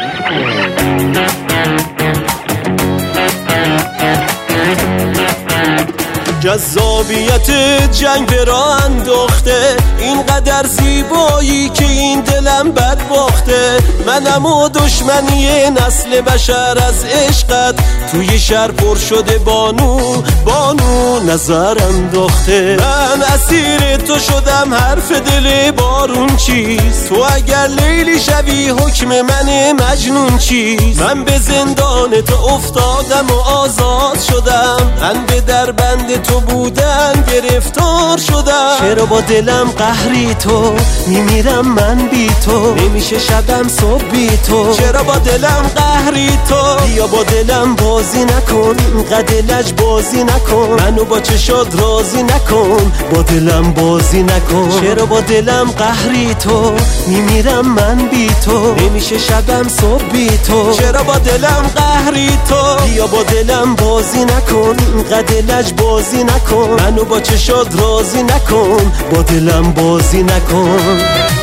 جذابیت جنگ به راه انداخته، اینقدر زیبایی که این دلم بد باخته. منم و دشمنی نسل بشر از عشقت، توی شهر پر شده بانو بانو نظر انداخته. من اسیر تو شدم، حرف دل بارون چیست؟ تو اگر لیلی شوی حکم من مجنون چیست؟ من به زندان تو افتادم و آزاد شدم، من به در بند تو بودن گرفتار شدم. چرا با دلم قهری تو، میمیرم من بی تو، نمیشه شبم صبح بی تو. چرا با دلم قهری تو، بیا با دلم بازی نکن، اینقدر لج بازی نکن، منو با چشات راضی نکن، با دلم بازی نکن. چرا با دلم قهری تو، میمیرم من بی تو، نمیشه شبم صبح بی تو. چرا با دلم قهری تو، بیا با دلم بازی نکن، اینقدر لج بازی نکن، منو با چشات راضی نکن، با دلم بازی نکن.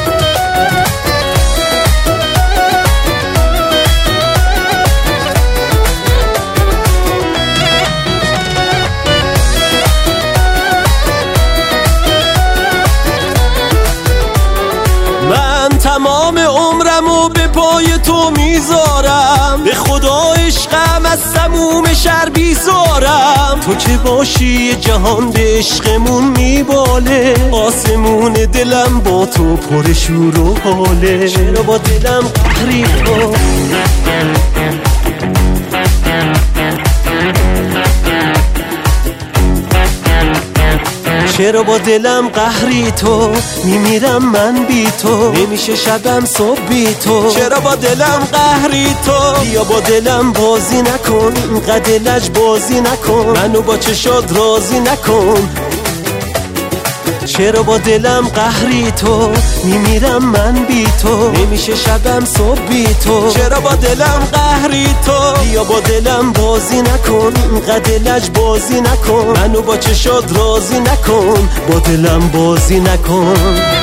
من تمام عمرمو به پای تو میذارم، به خدا عشقم از سموم شهر بیزارم. تو که باشی جهان به عشقمون میباله، آسمون دلم با تو پر شور و حاله. چرا با دلم قهری تو، چرا با دلم قهری تو، میمیرم من بی تو، نمیشه شبم صبح بی تو. چرا با دلم قهری تو، بیا با دلم بازی نکن، اینقدر لج بازی نکن، منو با چشات راضی نکن. چرا با دلم قهری تو، میمیرم من بی تو، نمیشه شبم صبح بی تو. چرا با دلم قهری تو، بیا با دلم بازی نکن، اینقدر لج بازی نکن، منو با چشات راضی نکن، با دلم بازی نکن.